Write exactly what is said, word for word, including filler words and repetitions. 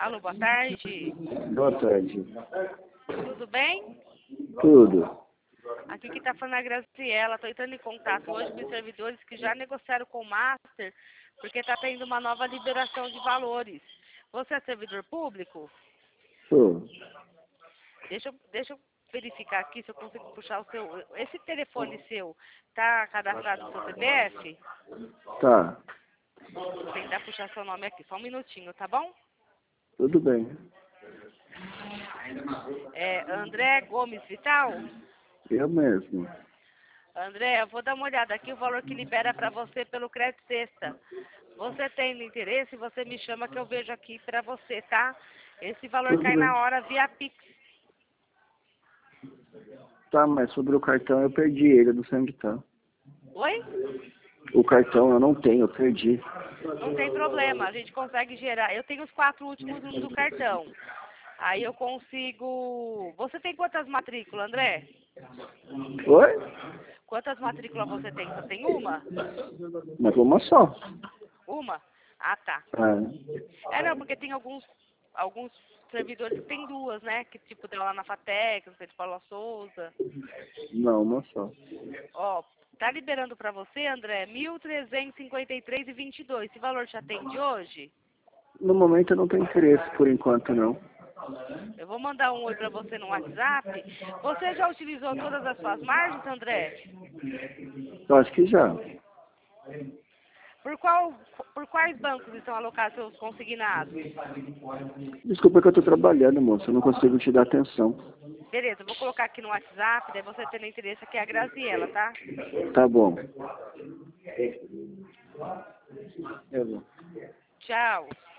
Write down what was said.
Alô, boa tarde. Boa tarde. Tudo bem? Tudo. Aqui que está falando a Graciela. Estou entrando em contato hoje com os servidores que já negociaram com o Master, porque está tendo uma nova liberação de valores. Você é servidor público? Sou. Deixa, eu- deixa eu verificar aqui se eu consigo puxar o seu... Esse telefone seu está cadastrado no seu C P F? Tá. Vou tentar puxar seu nome aqui. Só um minutinho, tá bom? Tudo bem. É André Gomes Vital? Eu mesmo. André, eu vou dar uma olhada aqui o valor que libera para você pelo crédito sexta. Você tem interesse, você me chama que eu vejo aqui para você, tá? Esse valor Tudo cai bem. na hora via Pix. Tá, mas sobre o cartão eu perdi ele, do sangue tá. Oi? O cartão eu não tenho, eu perdi. Não tem problema, a gente consegue gerar. Eu tenho os quatro últimos números do cartão. Aí eu consigo... Você tem quantas matrículas, André? Oi? Quantas matrículas você tem? Só tem uma? Mas uma só. Uma? Ah, tá. Ah, É, não, porque tem alguns, alguns servidores que tem duas, né? Que tipo, tem lá na FATEC, não sei de Paula Souza. não, uma só. Ó, tá liberando pra você, André, mil trezentos e cinquenta e três e vinte e dois. Esse valor te atende hoje? No momento eu não tenho interesse, por enquanto não. Eu vou mandar um oi pra você no WhatsApp. Você já utilizou todas as suas margens, André? Eu acho que já. Por qual, por quais bancos estão alocados seus consignados? Desculpa que eu tô trabalhando, moça, eu não consigo te dar atenção. Beleza, eu vou colocar aqui no WhatsApp, daí você tendo interesse aqui é a Graziela, tá? Tá bom. Eu vou. Tchau.